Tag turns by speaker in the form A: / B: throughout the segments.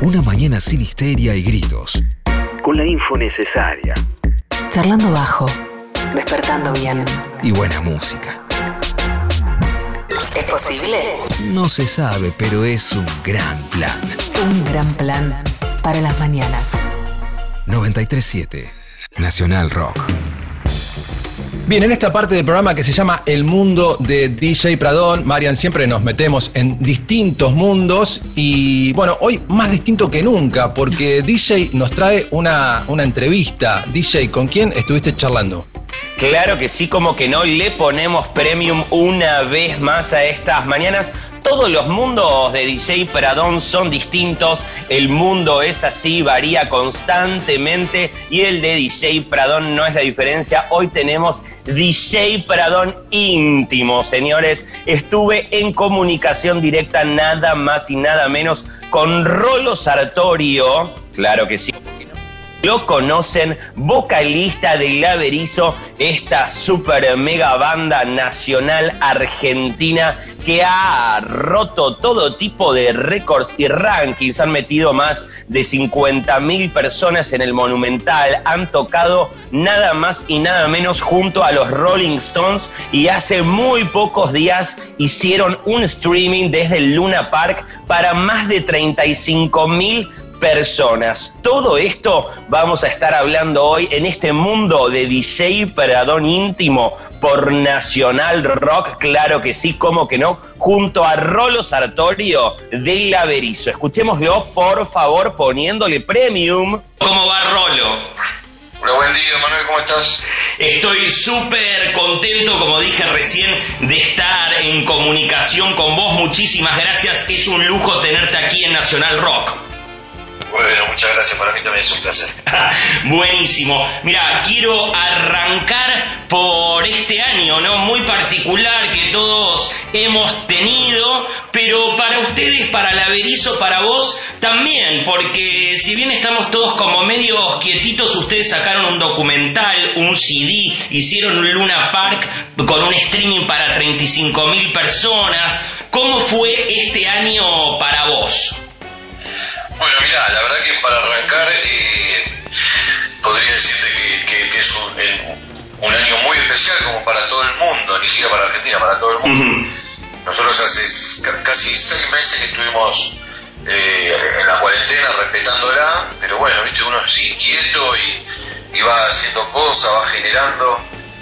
A: Una mañana sin histeria y gritos. Con la info necesaria.
B: Charlando bajo. Despertando bien.
A: Y buena música.
B: ¿Es posible?
A: No se sabe, pero es un gran plan.
B: Un gran plan para las mañanas.
A: 93.7 Nacional Rock.
C: Bien, en esta parte del programa que se llama El Mundo de DJ Pradón, Marian, siempre nos metemos en distintos mundos y bueno, hoy más distinto que nunca porque DJ nos trae una entrevista. DJ, ¿con quién estuviste charlando?
D: Claro que sí, como que no, le ponemos premium una vez más a estas mañanas. Todos los mundos de DJ Pradón son distintos, el mundo es así, varía constantemente y el de DJ Pradón no es la diferencia. Hoy tenemos DJ Pradón íntimo, señores. Estuve en comunicación directa nada más y nada menos con Rolo Sartorio, claro que sí. Lo conocen, vocalista de La Berizo, esta super mega banda nacional argentina que ha roto todo tipo de récords y rankings. Han metido más de 50.000 personas en el Monumental, han tocado nada más y nada menos junto a los Rolling Stones y hace muy pocos días hicieron un streaming desde el Luna Park para más de 35.000 personas. Todo esto vamos a estar hablando hoy en este mundo de DJ Pradón íntimo por Nacional Rock, claro que sí, cómo que no, junto a Rolo Sartorio de La Berizo. Escuchémoslo, por favor, poniéndole premium. ¿Cómo va, Rolo?
E: Hola, buen día, Manuel, ¿cómo estás?
D: Estoy súper contento, como dije recién, de estar en comunicación con vos. Muchísimas gracias, es un lujo tenerte aquí en Nacional Rock.
E: Bueno, muchas gracias, para mí también es un placer.
D: Buenísimo. Mira, quiero arrancar por este año, ¿no? Muy particular que todos hemos tenido, pero para ustedes, para La Berizo, para vos también, porque si bien estamos todos como medios quietitos, ustedes sacaron un documental, un CD, hicieron un Luna Park con un streaming para 35.000 personas. ¿Cómo fue este año para vos?
E: Bueno, mirá, la verdad que para arrancar podría decirte que es un año muy especial como para todo el mundo, ni siquiera para Argentina, para todo el mundo. Nosotros hace casi 6 meses que estuvimos en la cuarentena respetándola, pero bueno, viste, uno es inquieto y va haciendo cosas, va generando.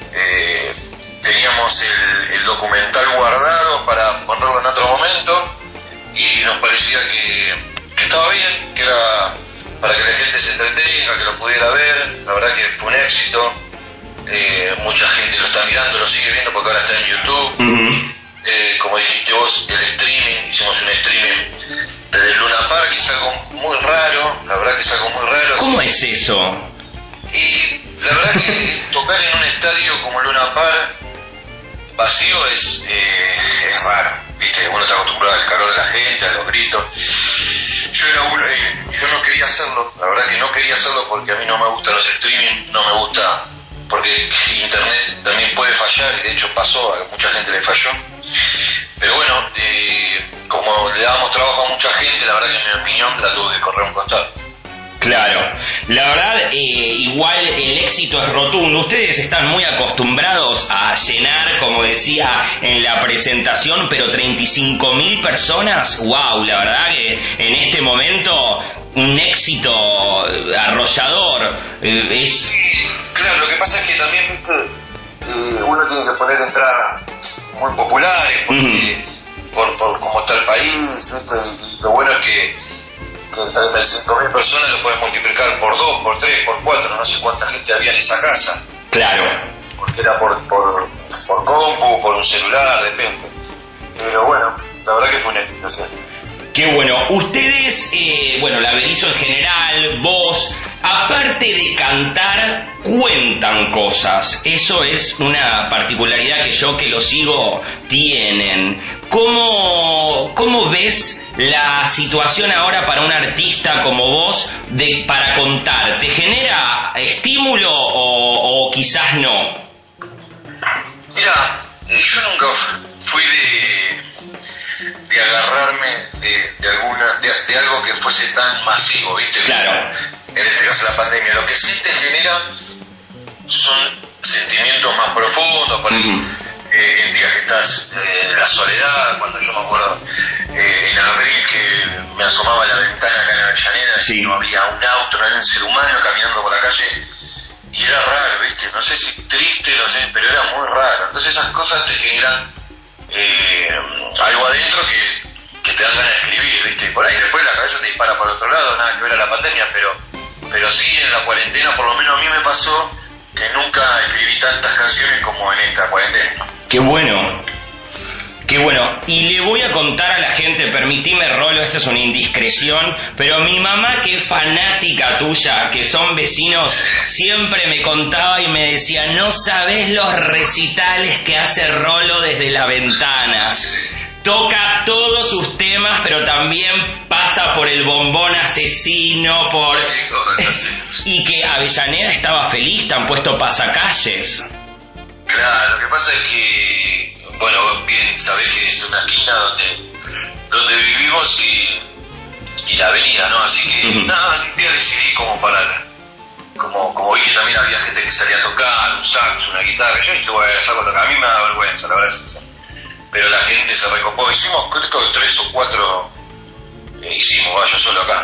E: Teníamos el documental guardado para ponerlo en otro momento y nos parecía que estaba bien, que era para que la gente se entretenga, que lo pudiera ver. La verdad que fue un éxito. Mucha gente lo está mirando, lo sigue viendo porque ahora está en YouTube. Como dijiste vos, el streaming, hicimos un streaming desde el Luna Park y es algo muy raro, la verdad que es algo muy raro.
D: ¿Cómo es eso?
E: Y la verdad que tocar en un estadio como el Luna Park vacío es raro, ¿viste? Uno está acostumbrado al calor de la gente, a los gritos. Yo no quería hacerlo, la verdad que no quería hacerlo porque a mí no me gustan los streaming, no me gusta porque internet también puede fallar y de hecho pasó, a mucha gente le falló. Pero bueno, como le damos trabajo a mucha gente, la verdad que en mi opinión la tuve que correr un costado.
D: Claro, la verdad, igual el éxito es rotundo. Ustedes están muy acostumbrados a llenar, como decía en la presentación, pero 35.000 personas, wow, la verdad que en este momento un éxito arrollador.
E: Claro, lo que pasa es que también, viste, uno tiene que poner entradas muy populares, porque por cómo está el país, ¿viste? Y lo bueno es que 35.000 personas lo puedes multiplicar por 2, por 3, por 4, no sé cuánta gente había en esa casa.
D: Claro.
E: Porque era por compu, por un celular, depende. Pero bueno, la verdad que fue un éxito, sí.
D: Qué bueno. Ustedes, La Berizo en general, vos, aparte de cantar, cuentan cosas. Eso es una particularidad que yo, que lo sigo, tienen. ¿Cómo ves la situación ahora para un artista como vos para contar? ¿Te genera estímulo o quizás no?
E: Mira, yo nunca fui de agarrarme de algo que fuese tan masivo, ¿viste?
D: Claro.
E: En este caso la pandemia. Lo que sí te genera son sentimientos más profundos, por ahí, en días que estás en la soledad, cuando yo me acuerdo en abril que me asomaba a la ventana acá en Avellaneda y no había un auto, no había un ser humano caminando por la calle, y era raro, ¿viste? No sé si triste, no sé, pero era muy raro. Entonces esas cosas te generan algo adentro que te dan ganas de escribir, ¿viste? Y por ahí después la cabeza te dispara por otro lado, nada que ver a la pandemia, pero sí, en la cuarentena, por lo menos a mí me pasó que nunca escribí tantas canciones como en esta cuarentena.
D: Qué bueno. Qué bueno. Y le voy a contar a la gente, permitime, Rolo, esto es una indiscreción, pero mi mamá, que es fanática tuya, que son vecinos, siempre me contaba y me decía, no sabés los recitales que hace Rolo desde la ventana. Toca todos sus temas, pero también pasa por el bombón asesino, y que Avellaneda estaba feliz, te han puesto pasacalles.
E: Claro, lo que pasa es que, bueno, vos bien sabés que es una esquina donde vivimos y la avenida, ¿no? Así que nada, un día decidí como parar. Como vi que también había gente que salía a tocar, un sax, una guitarra, yo dije, bueno, salgo a tocar. A mí me da vergüenza, la verdad es sincera. Pero la gente se recopó. Hicimos, creo que 3 o 4 yo solo acá.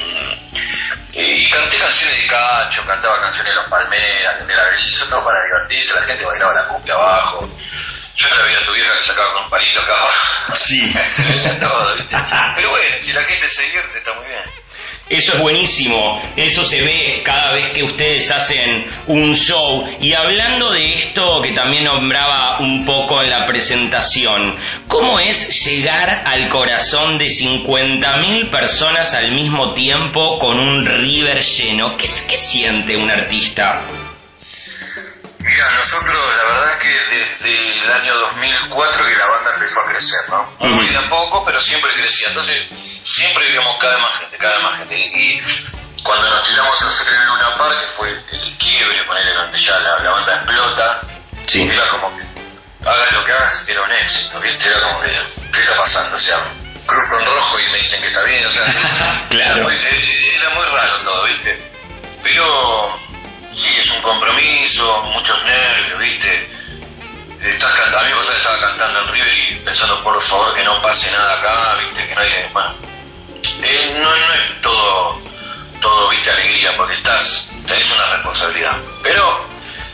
E: Y canté canciones de Cacho, cantaba canciones de Los Palmeras, de la Belleza, todo para divertirse. La gente bailaba la cumbia abajo. Yo la vi a tu vieja que sacaba con un palito acá abajo.
D: Sí.
E: Se veía todo, ¿viste? Pero bueno, si la gente se divierte, está muy bien.
D: Eso es buenísimo, eso se ve cada vez que ustedes hacen un show. Y hablando de esto que también nombraba un poco en la presentación, ¿cómo es llegar al corazón de 50.000 personas al mismo tiempo con un River lleno? ¿Qué siente un artista?
E: Mira, nosotros la verdad que desde el año 2004 que la banda empezó a crecer, ¿no? Muy de a poco, pero siempre crecía. Entonces siempre vimos cada vez más gente. Y cuando nos tiramos a hacer el Luna Park, que fue el quiebre, ponerle donde ya la banda explota, era como que hagas lo que hagas, era un éxito, ¿viste? Era como que, ¿qué está pasando? O sea, cruzo en rojo y me dicen que está bien, o sea,
D: claro.
E: Era muy raro todo, ¿viste? Pero sí, es un compromiso, muchos nervios, ¿viste? A mí vos estaba cantando en River y pensando, por favor, que no pase nada acá, ¿viste? Que nadie... Bueno, no es todo, ¿viste? Alegría, porque tenés una responsabilidad. Pero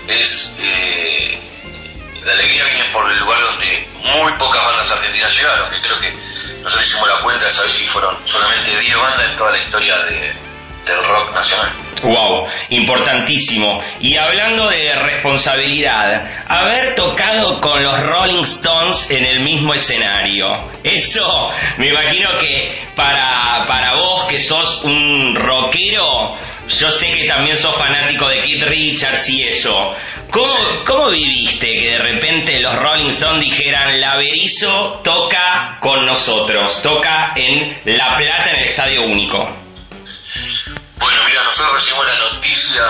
E: la alegría viene por el lugar donde muy pocas bandas argentinas llegaron, que creo que nosotros hicimos la cuenta esa vez y fueron solamente 10 bandas en toda la historia del rock nacional.
D: Wow, importantísimo. Y hablando de responsabilidad, haber tocado con los Rolling Stones en el mismo escenario, eso me imagino que para vos que sos un rockero, yo sé que también sos fanático de Keith Richards y eso. ¿Cómo viviste que de repente los Rolling Stones dijeran, La Berizo toca con nosotros, toca en La Plata en el Estadio Único?
E: Bueno, mira, nosotros recibimos la noticia,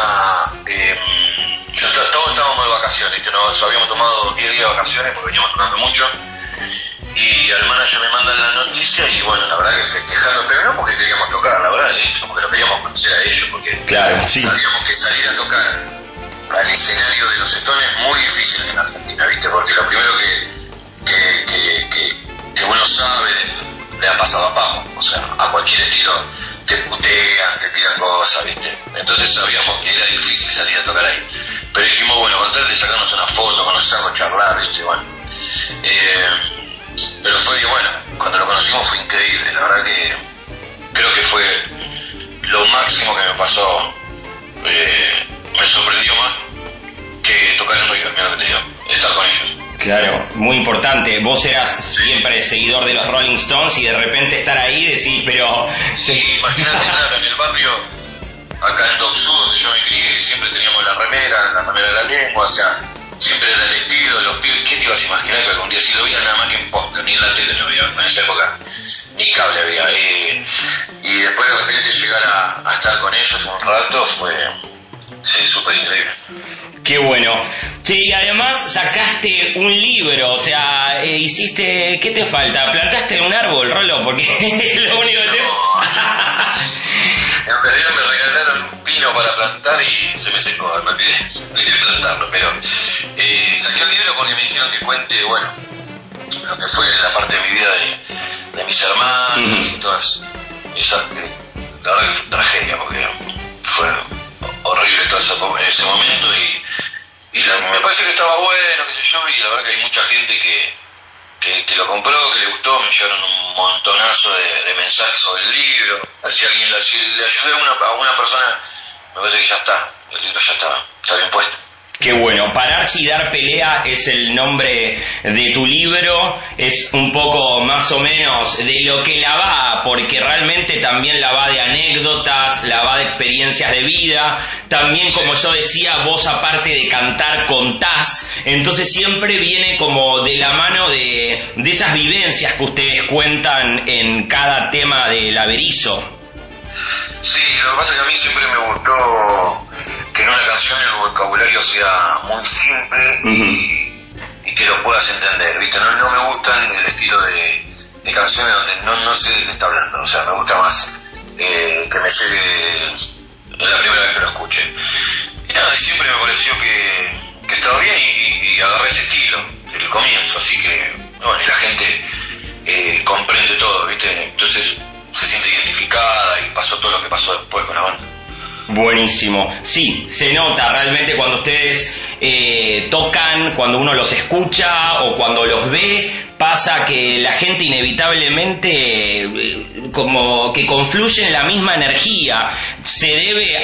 E: todos estábamos de vacaciones, nos habíamos tomado 10 días de vacaciones porque veníamos tocando mucho, y al manager me mandan la noticia y bueno, la verdad que festejando, pero no porque queríamos tocar, la verdad, porque lo queríamos conocer a ellos, porque sabíamos que salir a tocar al escenario de los Stones es muy difícil en Argentina, ¿viste? Porque lo primero que uno sabe le ha pasado a Papo, o sea, a cualquier estilo te putean, te tiran cosas, ¿viste? Entonces sabíamos que era difícil salir a tocar ahí. Pero dijimos, bueno, con tal de sacarnos una foto, conocernos, charlar, ¿viste? Bueno. Pero fue, bueno, cuando lo conocimos fue increíble. La verdad que creo que fue lo máximo que me pasó. Me sorprendió más que tocar en River, mira lo que te digo, estar con ellos.
D: Claro, muy importante. Vos eras siempre seguidor de los Rolling Stones y de repente estar ahí decís, pero...
E: Sí, imagínate, claro, en el barrio, acá en Dock Sud, donde yo me crié, siempre teníamos la remera de la lengua, o sea, siempre era el estilo de los pibes. ¿Qué te ibas a imaginar que algún día si lo veía nada más que en póster, ni en la tele lo veía, en esa época, ni cable había. Y después de repente llegar a estar con ellos un rato fue... Sí, súper increíble.
D: Qué bueno. Sí, además sacaste un libro, o sea, hiciste... ¿Qué te falta? ¿Plantaste un árbol, Rolo? Porque es lo único que te...
E: cantar y se me secó, me olvidé de presentarlo, pero saqué el libro porque me dijeron que cuente, bueno, lo que fue la parte de mi vida de mis hermanos y todas esas, la verdad que fue tragedia porque fue horrible todo ese momento y me parece que estaba bueno, qué sé yo, y la verdad que hay mucha gente que lo compró, que le gustó, me llegaron un montonazo de mensajes sobre el libro, a ver si alguien le ayude a una persona, me parece que ya está, el libro ya está bien puesto.
D: Qué bueno, Pararse y dar pelea es el nombre de tu libro, es un poco más o menos de lo que la va, porque realmente también la va de anécdotas, la va de experiencias de vida, también como yo decía, vos aparte de cantar contás, entonces siempre viene como de la mano de esas vivencias que ustedes cuentan en cada tema del Averizo.
E: Sí, lo que pasa es que a mí siempre me gustó que en una canción el vocabulario sea muy simple y que lo puedas entender, ¿viste? No me gustan el estilo de canciones donde no sé de qué está hablando, o sea, me gusta más que me llegue la primera vez que lo escuche. Y nada, siempre me pareció que estaba bien y agarré ese estilo desde el comienzo, así que, bueno, y la gente comprende todo, ¿viste? Entonces se siente identificada y pasó todo lo que pasó después con la banda.
D: Buenísimo. Sí, se nota realmente cuando ustedes tocan, cuando uno los escucha o cuando los ve, pasa que la gente inevitablemente como que confluye en la misma energía. Se debe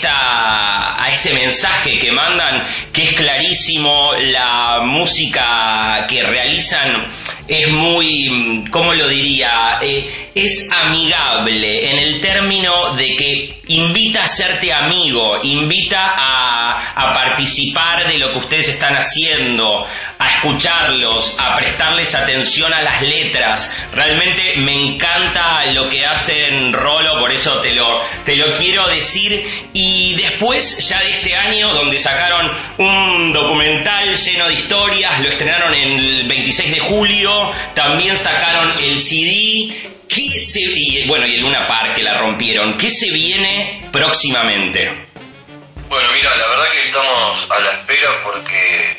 D: a este mensaje que mandan, que es clarísimo. La música que realizan es muy, ¿cómo lo diría? Es amigable en el término de que invita a hacerte amigo, invita a participar de lo que ustedes están haciendo, a escucharlos, a prestarles atención a las letras. Realmente me encanta lo que hacen, Rolo, por eso te lo quiero decir. Y después ya de este año, donde sacaron un documental lleno de historias, lo estrenaron el 26 de julio, también sacaron el CD. Y el Luna Park, que la rompieron. ¿Qué se viene próximamente?
E: Bueno, mira, la verdad que estamos a la espera porque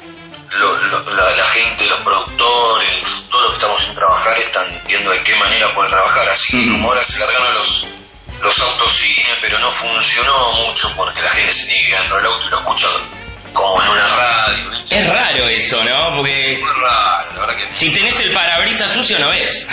E: la gente, los productores, todos los que estamos sin trabajar están viendo de qué manera poder trabajar. Así que como ahora se largaron los autocines, pero no funcionó mucho porque la gente se tiene que ir dentro del auto y lo escucha como en una radio, ¿viste?
D: Es raro eso, ¿no? Porque
E: es muy raro, la verdad que
D: si tenés el parabrisas sucio no ves.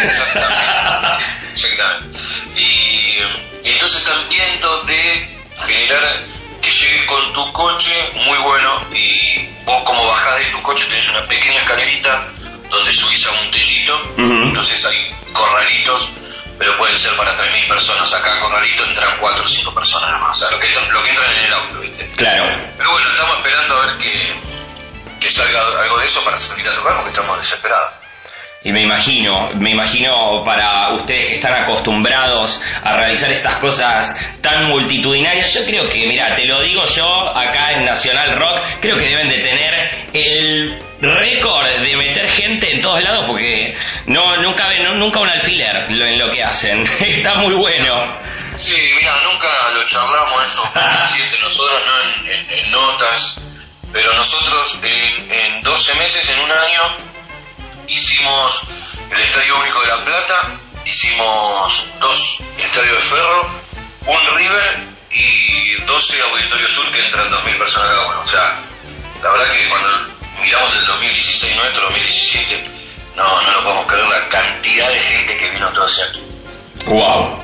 E: Exactamente. Y entonces están viendo de generar que llegue con tu coche muy bueno y vos como bajás de tu coche tenés una pequeña escalerita donde subís a un tellito, entonces hay corralitos, pero pueden ser para 3.000 personas. Acá corralito entran 4 o 5 personas nada más, o sea, lo que entran en el auto, ¿viste?
D: Claro.
E: Pero bueno, estamos esperando a ver que salga algo de eso para salir a tocar porque estamos desesperados.
D: Y me imagino para ustedes que están acostumbrados a realizar estas cosas tan multitudinarias, yo creo que, mira, te lo digo yo, acá en Nacional Rock, creo que deben de tener el récord de meter gente en todos lados porque nunca un alfiler en lo que hacen. Está muy bueno.
E: Sí, mira, nunca lo charlamos eso entre nosotros, no en notas, pero nosotros en 12 meses, en un año, hicimos el Estadio Único de La Plata, hicimos 2 Estadios de Ferro, un River y 12 Auditorios Sur que entran 2.000 personas cada uno. O sea, la verdad que cuando miramos el 2016 nuestro, 2017, no lo podemos creer la cantidad de gente que vino todo ese año.
D: Wow.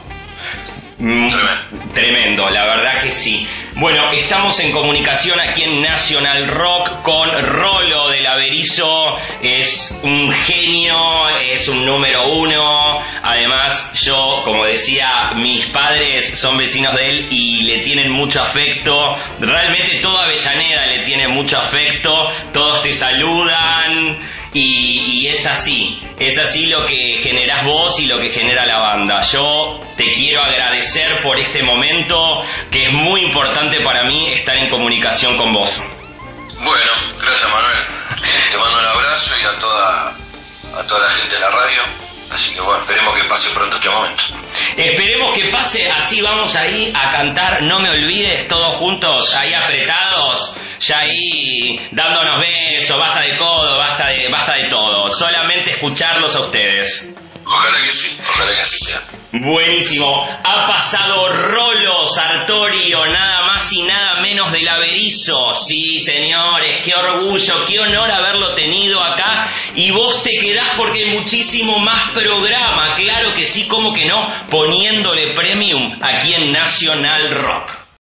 D: Tremendo, la verdad que sí. Bueno, estamos en comunicación aquí en Nacional Rock con Rolo del Averizo. Es un genio, es un número 1. Además, yo, como decía, mis padres son vecinos de él y le tienen mucho afecto. Realmente toda Avellaneda le tiene mucho afecto. Todos te saludan. Y es así lo que generás vos y lo que genera la banda. Yo te quiero agradecer por este momento, que es muy importante para mí estar en comunicación con vos.
E: Bueno, gracias Manuel. Te mando un abrazo y a toda la gente de la radio. Así que bueno, esperemos que pase pronto este momento.
D: Esperemos que pase, así vamos ahí a cantar No Me Olvides, todos juntos, ahí apretados, ya ahí dándonos besos, basta de codo, basta de todo, solamente escucharlos a ustedes.
E: Ojalá que sí, ojalá que así sea.
D: Buenísimo, ha pasado Rolo Sartorio, nada más y nada menos del Averizo. Sí, señores, qué orgullo, qué honor haberlo tenido acá. Y vos te quedás porque hay muchísimo más programa, claro que sí, cómo que no, poniéndole premium aquí en Nacional Rock.